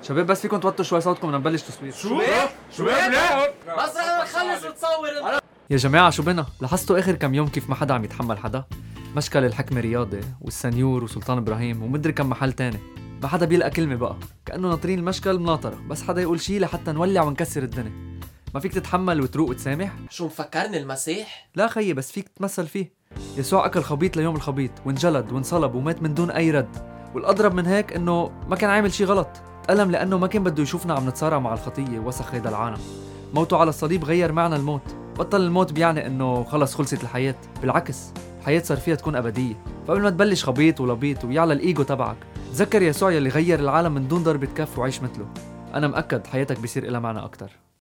شباب بس فيكم توطوا شوي صوتكم بدنا نبلش تصوير. شو لا بس انا بخلص تصور. يا جماعة شو بنا؟ لاحظتوا آخر كم يوم كيف ما حدا عم يتحمل حدا؟ مشكل الحكمة رياضي والسنيور وسلطان إبراهيم ومدري كم محل تاني، ما حدا بيلقى كلمة بقى، كأنه ناطرين المشكل مناطرة، بس حدا يقول شي لحتى نولع ونكسر الدنيا. ما فيك تتحمل وتروق وتسامح؟ شو مفكرني المسيح؟ لا خيي، بس فيك تتمثل فيه. يسوع أكل خبيط ليوم الخبيط وانجلد وانصلب ومات من دون أي رد، والأضرب من هيك إنه ما كان عامل شي غلط، تألم لأنه ما كان بده يشوفنا عم نتصارع مع الخطية ووسخ هيدا العالم. موته على الصليب غير معنى الموت، بطل الموت بيعني إنه خلص خلصت الحياة، بالعكس الحياة صار فيها تكون أبدية. فقبل ما تبلش خبيط ولبيط ويعلى الإيجو تبعك، تذكر يسوع يلي غير العالم من دون ضربة كف وعيش مثله. أنا مأكد حياتك بيصير إلها معنى أكتر.